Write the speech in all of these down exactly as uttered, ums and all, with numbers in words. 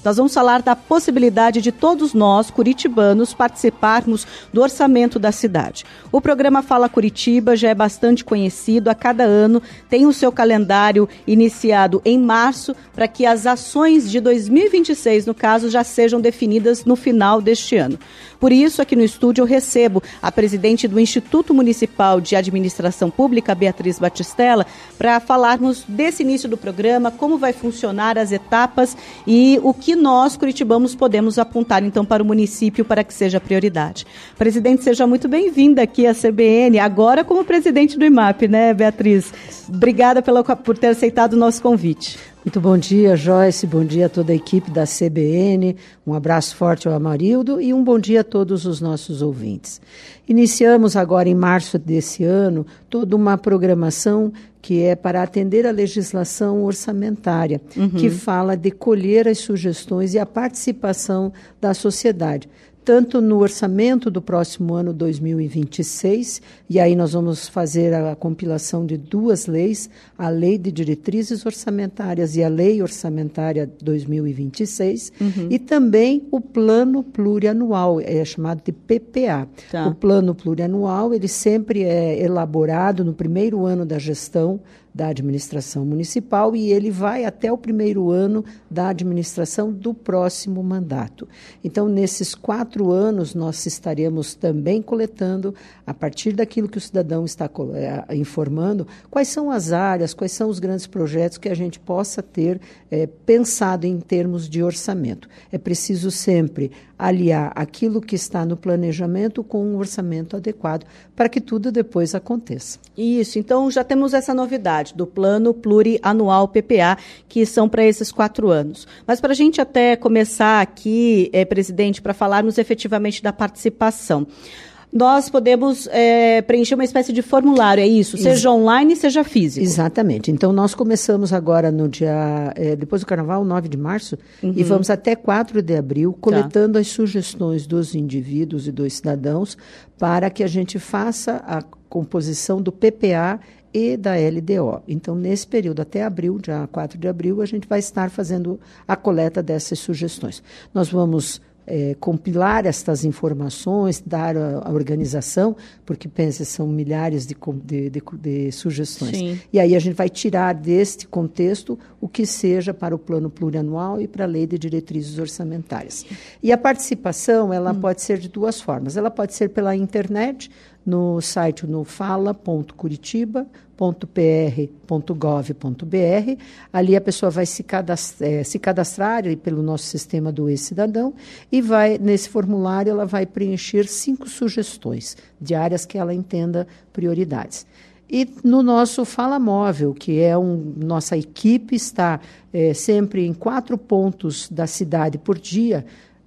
Nós vamos falar da possibilidade de todos nós, curitibanos, participarmos do orçamento da cidade. O programa Fala Curitiba já é bastante conhecido, a cada ano tem o seu calendário iniciado em março para que as ações de dois mil e vinte e seis, no caso, já sejam definidas no final deste ano. Por isso, aqui no estúdio, eu recebo a presidente do Instituto Municipal de Administração Pública, Beatriz Batistella, para falarmos desse início do programa, como vai funcionar as etapas e o que nós, curitibanos, podemos apontar, então, para o município para que seja prioridade. Presidente, seja muito bem-vinda aqui à C B N, agora como presidente do I M A P, né, Beatriz? Obrigada pela, por ter aceitado o nosso convite. Muito bom dia, Joyce, bom dia a toda a equipe da C B N, um abraço forte ao Amarildo e um bom dia a todos os nossos ouvintes. Iniciamos agora em março desse ano toda uma programação que é para atender a legislação orçamentária, uhum. que fala de colher as sugestões e a participação da sociedade, tanto no orçamento do próximo ano dois mil e vinte e seis, e aí nós vamos fazer a compilação de duas leis, a Lei de Diretrizes Orçamentárias e a Lei Orçamentária dois mil e vinte e seis, uhum. e também o Plano Plurianual, é chamado de P P A. Tá. O Plano Plurianual, ele sempre é elaborado no primeiro ano da gestão da administração municipal e ele vai até o primeiro ano da administração do próximo mandato. Então, nesses quatro anos, nós estaremos também coletando, a partir daquilo que o cidadão está é, informando, quais são as áreas, quais são os grandes projetos que a gente possa ter é, pensado em termos de orçamento. É preciso sempre aliar aquilo que está no planejamento com um orçamento adequado para que tudo depois aconteça. Isso, então já temos essa novidade do Plano Plurianual P P A, que são para esses quatro anos. Mas para a gente até começar aqui, eh, presidente, para falarmos efetivamente da participação, nós podemos é, preencher uma espécie de formulário, é isso? Seja Ex- online, seja físico. Exatamente. Então, nós começamos agora no dia, é, depois do Carnaval, nove de março, uhum. e vamos até quatro de abril, coletando tá. as sugestões dos indivíduos e dos cidadãos para que a gente faça a composição do P P A e da L D O. Então, nesse período, até abril, dia quatro de abril, a gente vai estar fazendo a coleta dessas sugestões. Nós vamos É, compilar estas informações, dar a, a organização, porque, pensa, são milhares de, de, de, de sugestões. Sim. E aí a gente vai tirar deste contexto o que seja para o plano plurianual e para a lei de diretrizes orçamentárias. E a participação, ela hum. pode ser de duas formas. Ela pode ser pela internet, no site no fala ponto curitiba ponto p r ponto gov ponto b r. Ali a pessoa vai se cadastrar, é, se cadastrar pelo nosso sistema do E-Cidadão e vai, nesse formulário, ela vai preencher cinco sugestões de áreas que ela entenda prioridades. E no nosso Fala Móvel, que é um, nossa equipe está é, sempre em quatro pontos da cidade por dia,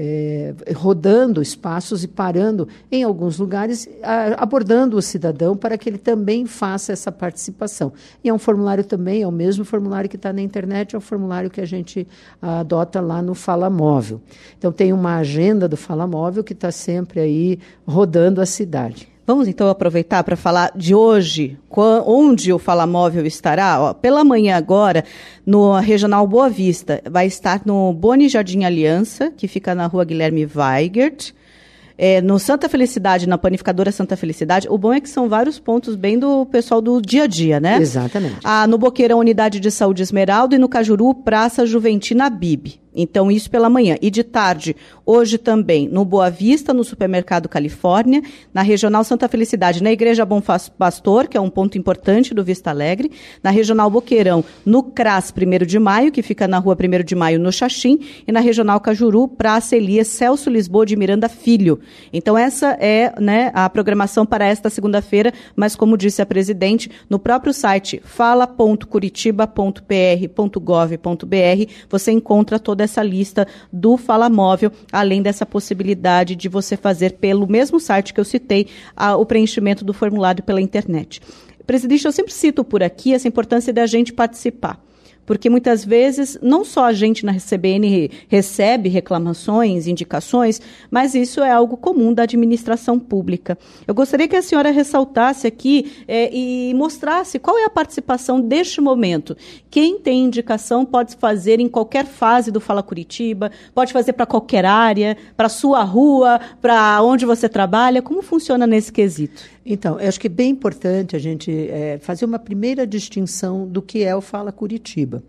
É, rodando espaços e parando em alguns lugares, a, abordando o cidadão para que ele também faça essa participação. E é um formulário também, é o mesmo formulário que está na internet, é o formulário que a gente a, adota lá no Fala Móvel. Então, tem uma agenda do Fala Móvel que está sempre aí rodando a cidade. Vamos, então, aproveitar para falar de hoje, onde o Fala Móvel estará. Ó, pela manhã agora, no Regional Boa Vista, vai estar no Boni Jardim Aliança, que fica na rua Guilherme Weigert. É, no Santa Felicidade, na panificadora Santa Felicidade. O bom é que são vários pontos bem do pessoal do dia a dia, né? Exatamente. Ah, no Boqueirão, Unidade de Saúde Esmeralda, e no Cajuru, Praça Juventina Bibi. Então, isso pela manhã. E de tarde, hoje também, no Boa Vista, no Supermercado Califórnia, na Regional Santa Felicidade, na Igreja Bom Pastor, que é um ponto importante do Vista Alegre, na Regional Boqueirão, no C R A S primeiro de maio, que fica na rua primeiro de maio, no Xaxim, e na Regional Cajuru, Praça Elias Celso Lisboa de Miranda Filho. Então, essa é, né, a programação para esta segunda-feira, mas como disse a presidente, no próprio site fala ponto curitiba ponto p r ponto gov ponto b r, você encontra toda essa lista do Fala Móvel, além dessa possibilidade de você fazer pelo mesmo site que eu citei, a, o preenchimento do formulário pela internet. Presidente, eu sempre cito por aqui essa importância da gente participar. porque muitas vezes não só a gente na C B N recebe reclamações, indicações, mas isso é algo comum da administração pública. Eu gostaria que a senhora ressaltasse aqui é, e mostrasse qual é a participação deste momento. Quem tem indicação pode fazer em qualquer fase do Fala Curitiba, pode fazer para qualquer área, para a sua rua, para onde você trabalha. Como funciona nesse quesito? Então, eu acho que é bem importante a gente é, fazer uma primeira distinção do que é o Fala Curitiba.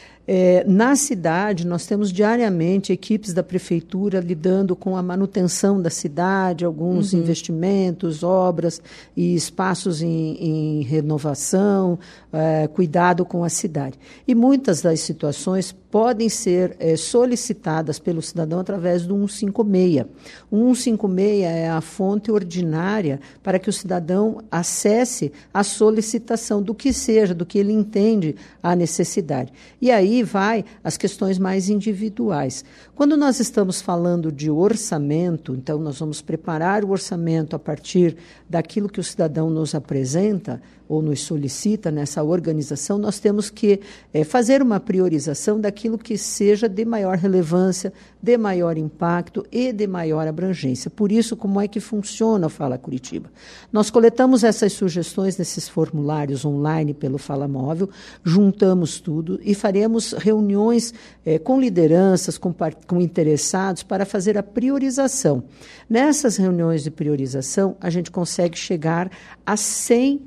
É, na cidade, nós temos diariamente equipes da prefeitura lidando com a manutenção da cidade, alguns uhum. investimentos, obras e espaços em, em renovação, é, cuidado com a cidade. E muitas das situações podem ser é, solicitadas pelo cidadão através do cento e cinquenta e seis. O cento e cinquenta e seis é a fonte ordinária para que o cidadão acesse a solicitação do que seja, do que ele entende a necessidade. E aí vai as questões mais individuais. Quando nós estamos falando de orçamento, então nós vamos preparar o orçamento a partir daquilo que o cidadão nos apresenta ou nos solicita nessa organização, nós temos que é, fazer uma priorização daquilo que seja de maior relevância, de maior impacto e de maior abrangência. Por isso, como é que funciona o Fala Curitiba? Nós coletamos essas sugestões nesses formulários online pelo Fala Móvel, juntamos tudo e faremos reuniões é, com lideranças, com, com interessados para fazer a priorização. Nessas reuniões de priorização, a gente consegue chegar a cem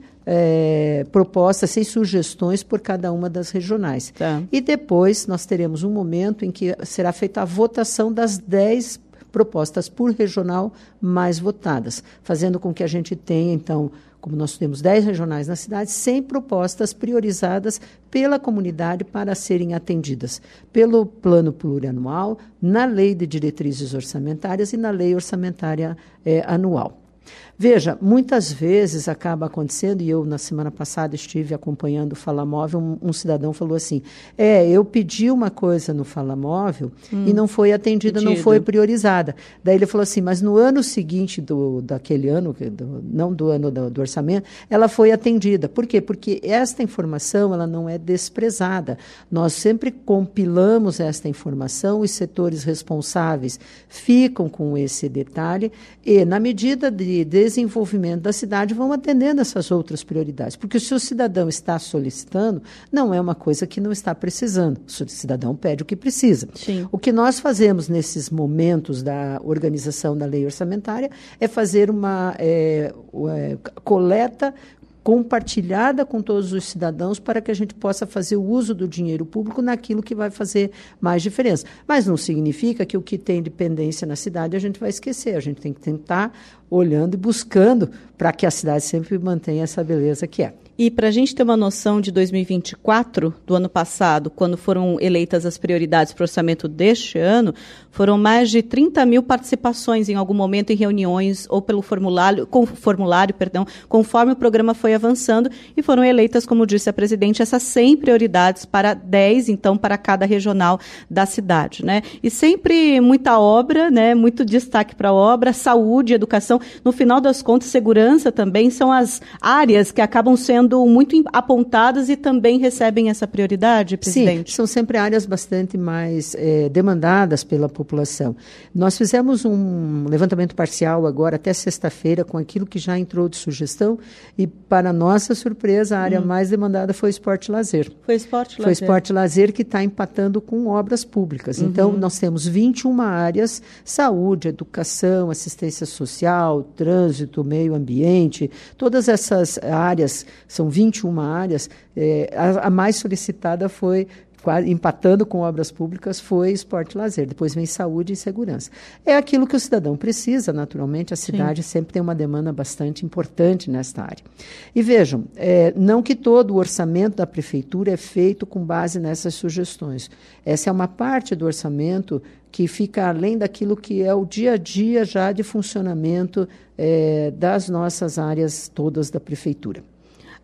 É, propostas, seis sugestões por cada uma das regionais. Tá. E depois nós teremos um momento em que será feita a votação das dez propostas por regional mais votadas, fazendo com que a gente tenha, então, como nós temos dez regionais na cidade, cem propostas priorizadas pela comunidade para serem atendidas pelo plano plurianual, na lei de diretrizes orçamentárias e na lei orçamentária é, anual. Veja, muitas vezes acaba acontecendo, e eu na semana passada estive acompanhando o Fala Móvel, um, um cidadão falou assim, é, eu pedi uma coisa no Fala Móvel hum, e não foi atendida, pedido. Não foi priorizada. Daí ele falou assim, mas no ano seguinte do, daquele ano, do, não do ano do, do orçamento, ela foi atendida. Por quê? Porque esta informação ela não é desprezada. Nós sempre compilamos esta informação, os setores responsáveis ficam com esse detalhe e, na medida de desenvolvimento da cidade, vão atendendo essas outras prioridades. Porque se o cidadão está solicitando, não é uma coisa que não está precisando. O cidadão pede o que precisa. Sim. O que nós fazemos nesses momentos da organização da lei orçamentária é fazer uma é, é, coleta compartilhada com todos os cidadãos para que a gente possa fazer o uso do dinheiro público naquilo que vai fazer mais diferença. Mas não significa que o que tem dependência na cidade a gente vai esquecer. A gente tem que tentar olhando e buscando para que a cidade sempre mantenha essa beleza que é. E para a gente ter uma noção de dois mil e vinte e quatro, do ano passado, quando foram eleitas as prioridades para o orçamento deste ano, foram mais de trinta mil participações em algum momento em reuniões ou pelo formulário, com, formulário, perdão, conforme o programa foi avançando, e foram eleitas, como disse a presidente, essas cem prioridades para dez, então, para cada regional da cidade, né? E sempre muita obra, né? Muito destaque para a obra, saúde, educação, no final das contas, segurança também são as áreas que acabam sendo muito apontadas e também recebem essa prioridade, presidente? Sim, são sempre áreas bastante mais é, demandadas pela população. Nós fizemos um levantamento parcial agora, até sexta-feira, com aquilo que já entrou de sugestão e, para nossa surpresa, a área hum. mais demandada foi esporte e lazer. Foi esporte e lazer. Foi esporte e lazer que está empatando com obras públicas. Uhum. Então, nós temos vinte e uma áreas, saúde, educação, assistência social, trânsito, meio ambiente, todas essas áreas, são vinte e uma áreas, é, a, a mais solicitada foi, empatando com obras públicas, foi esporte e lazer. Depois vem saúde e segurança. É aquilo que o cidadão precisa, naturalmente. A cidade Sim. sempre tem uma demanda bastante importante nesta área. E vejam, é, não que todo o orçamento da prefeitura é feito com base nessas sugestões. Essa é uma parte do orçamento que fica além daquilo que é o dia a dia já de funcionamento é, das nossas áreas todas da prefeitura.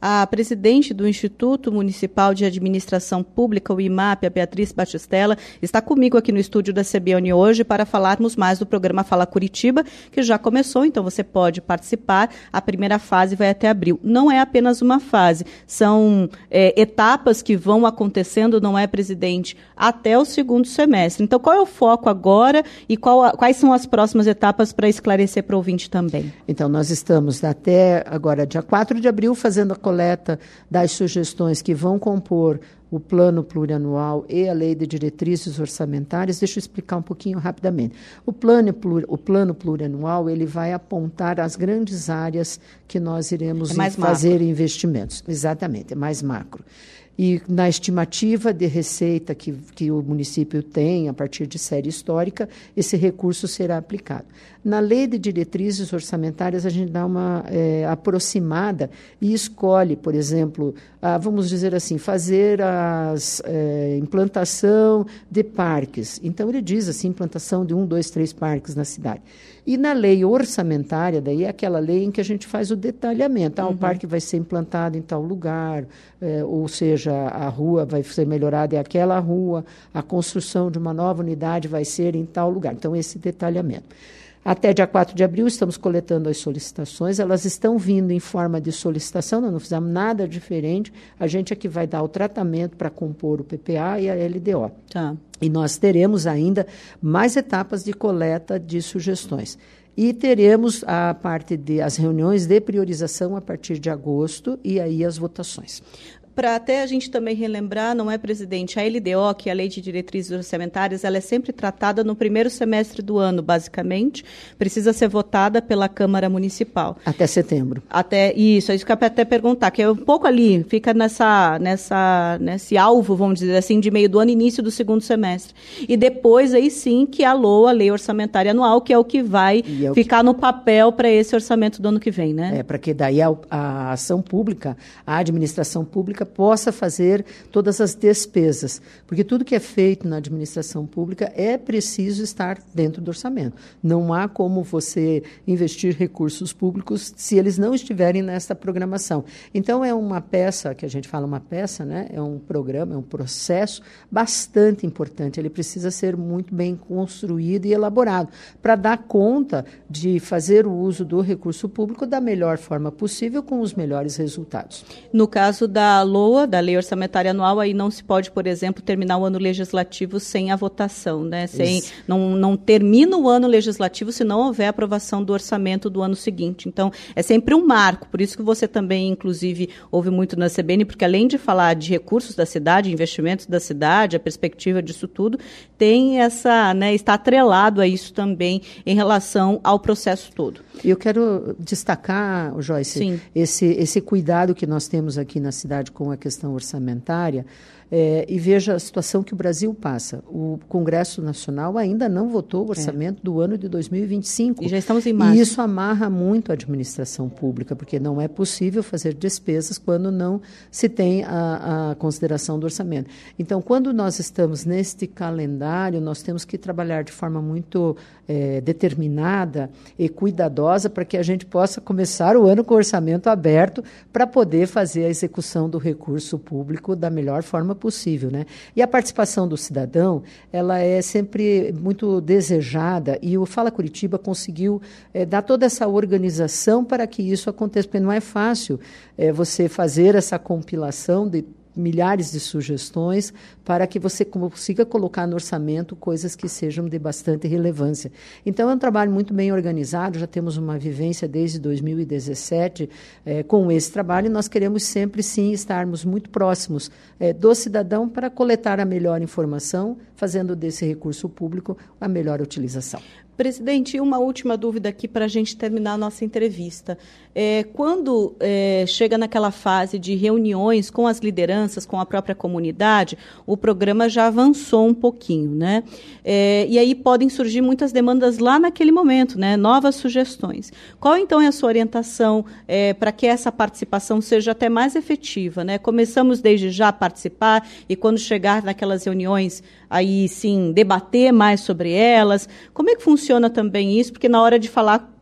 A presidente do Instituto Municipal de Administração Pública, o I M A P, a Beatriz Batistella, está comigo aqui no estúdio da C B N hoje para falarmos mais do programa Fala Curitiba, que já começou, então você pode participar. A primeira fase vai até abril. Não é apenas uma fase, são é, etapas que vão acontecendo, não é, presidente, até o segundo semestre. Então, qual é o foco agora e qual a, quais são as próximas etapas para esclarecer para o ouvinte também? Então, nós estamos até agora, dia quatro de abril, fazendo a coleta das sugestões que vão compor o plano plurianual e a lei de diretrizes orçamentárias. Deixa eu explicar um pouquinho rapidamente. O plano, o plano plurianual, ele vai apontar as grandes áreas que nós iremos é fazer macro. investimentos. Exatamente, é mais macro. E na estimativa de receita que, que o município tem, a partir de série histórica, esse recurso será aplicado. Na lei de diretrizes orçamentárias, a gente dá uma é, aproximada e escolhe, por exemplo, a, vamos dizer assim, fazer a é, implantação de parques. Então, ele diz assim, implantação de um, dois, três parques na cidade. E na lei orçamentária, daí é aquela lei em que a gente faz o detalhamento. Ah, uhum. O parque vai ser implantado em tal lugar, é, ou seja, a rua vai ser melhorada em aquela rua, a construção de uma nova unidade vai ser em tal lugar. Então, esse detalhamento. Até dia quatro de abril, estamos coletando as solicitações, elas estão vindo em forma de solicitação, nós não fizemos nada diferente, a gente é que vai dar o tratamento para compor o P P A e a L D O. Tá. E nós teremos ainda mais etapas de coleta de sugestões. E teremos a parte de as reuniões de priorização a partir de agosto e aí as votações. Para até a gente também relembrar, não é, presidente, a L D O, que é a Lei de Diretrizes Orçamentárias, ela é sempre tratada no primeiro semestre do ano, basicamente, precisa ser votada pela Câmara Municipal. Até setembro. Até isso, é isso que eu ia até perguntar, que é um pouco ali, fica nessa, nessa, nesse alvo, vamos dizer assim, de meio do ano, início do segundo semestre. E depois, aí sim, que a L O A, a Lei Orçamentária Anual, que é o que vai é o ficar que... no papel para esse orçamento do ano que vem, né? É, para que daí a, a ação pública, a administração pública, possa fazer todas as despesas, porque tudo que é feito na administração pública é preciso estar dentro do orçamento. Não há como você investir recursos públicos se eles não estiverem nessa programação. Então, é uma peça, que a gente fala uma peça, né? É um programa, é um processo bastante importante. Ele precisa ser muito bem construído e elaborado para dar conta de fazer o uso do recurso público da melhor forma possível, com os melhores resultados. No caso da L O A, da Lei Orçamentária Anual, aí não se pode, por exemplo, terminar o ano legislativo sem a votação, né? Sem, não, não termina o ano legislativo se não houver aprovação do orçamento do ano seguinte. Então, é sempre um marco, por isso que você também, inclusive, ouve muito na C B N, porque além de falar de recursos da cidade, investimentos da cidade, a perspectiva disso tudo, tem essa, né, está atrelado a isso também em relação ao processo todo. Eu quero destacar, Joyce, esse, esse cuidado que nós temos aqui na cidade com a questão orçamentária, é, e veja a situação que o Brasil passa. O Congresso Nacional ainda não votou o orçamento é. do ano de dois mil e vinte e cinco. E já estamos em março. E isso amarra muito a administração pública, porque não é possível fazer despesas quando não se tem a, a consideração do orçamento. Então, quando nós estamos neste calendário, nós temos que trabalhar de forma muito é, determinada e cuidadosa para que a gente possa começar o ano com o orçamento aberto para poder fazer a execução do recurso público da melhor forma possível, né? E a participação do cidadão, ela é sempre muito desejada, e o Fala Curitiba conseguiu é, dar toda essa organização para que isso aconteça, porque não é fácil é, você fazer essa compilação de milhares de sugestões para que você consiga colocar no orçamento coisas que sejam de bastante relevância. Então, é um trabalho muito bem organizado, já temos uma vivência desde dois mil e dezessete eh, com esse trabalho, e nós queremos sempre, sim, estarmos muito próximos eh, do cidadão para coletar a melhor informação, fazendo desse recurso público a melhor utilização. Presidente, uma última dúvida aqui para a gente terminar a nossa entrevista. É, quando é, chega naquela fase de reuniões com as lideranças, com a própria comunidade, o programa já avançou um pouquinho, né? É, e aí podem surgir muitas demandas lá naquele momento, né? Novas sugestões. Qual, então, é a sua orientação é, para que essa participação seja até mais efetiva, né? Começamos desde já a participar e, quando chegar naquelas reuniões, aí sim, debater mais sobre elas. Como é que funciona também isso? Porque na hora de falar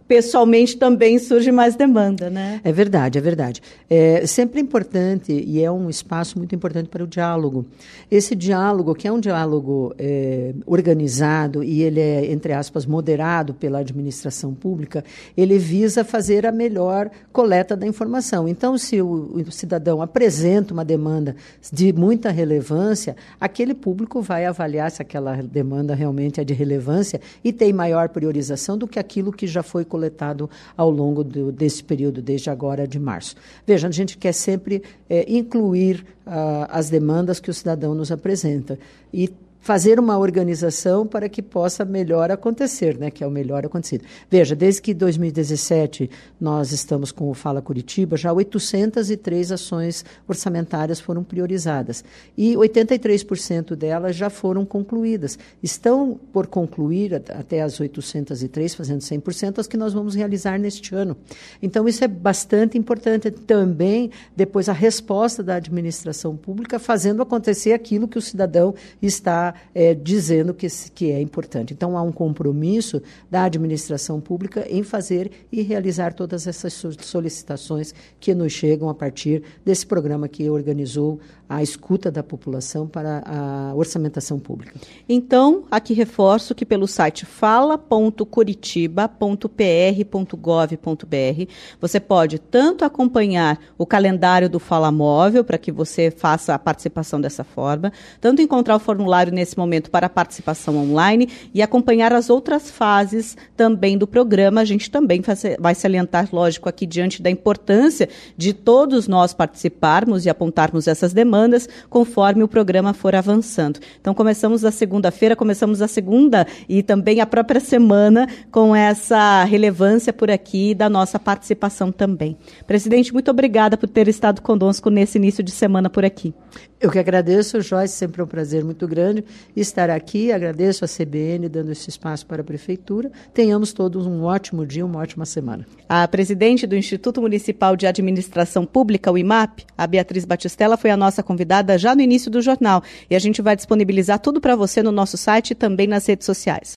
pessoalmente também surge mais demanda, né? É verdade, é verdade. É sempre importante, e é um espaço muito importante para o diálogo. Esse diálogo, que é um diálogo é, organizado e ele é, entre aspas, moderado pela administração pública, ele visa fazer a melhor coleta da informação. Então, se o, o cidadão apresenta uma demanda de muita relevância, aquele público vai avaliar se aquela demanda realmente é de relevância e tem maior priorização do que aquilo que já foi coletado ao longo do, desse período, desde agora de março. Veja, a gente quer sempre é, incluir uh, as demandas que o cidadão nos apresenta e fazer uma organização para que possa melhor acontecer, né, que é o melhor acontecido. Veja, desde que dois mil e dezessete nós estamos com o Fala Curitiba, já oitocentas e três ações orçamentárias foram priorizadas e oitenta e três por cento delas já foram concluídas. Estão por concluir até as oitocentas e três, fazendo cem por cento, as que nós vamos realizar neste ano. Então, isso é bastante importante. Também, depois, a resposta da administração pública fazendo acontecer aquilo que o cidadão está É, dizendo que, que é importante. Então, há um compromisso da administração pública em fazer e realizar todas essas solicitações que nos chegam a partir desse programa que organizou a escuta da população para a orçamentação pública. Então, aqui reforço que pelo site fala ponto curitiba ponto p r ponto gov ponto b r você pode tanto acompanhar o calendário do Fala Móvel, para que você faça a participação dessa forma, tanto encontrar o formulário nesse momento para a participação online e acompanhar as outras fases também do programa. A gente também vai salientar, lógico, aqui diante da importância de todos nós participarmos e apontarmos essas demandas conforme o programa for avançando. Então, começamos a segunda-feira, começamos a segunda e também a própria semana com essa relevância por aqui da nossa participação também. Presidente, muito obrigada por ter estado conosco nesse início de semana por aqui. Eu que agradeço, Joyce, sempre é um prazer muito grande estar aqui. Agradeço a C B N dando esse espaço para a Prefeitura. Tenhamos todos um ótimo dia, uma ótima semana. A presidente do Instituto Municipal de Administração Pública, o I M A P, a Beatriz Batistella, foi a nossa convidada já no início do jornal. E a gente vai disponibilizar tudo para você no nosso site e também nas redes sociais.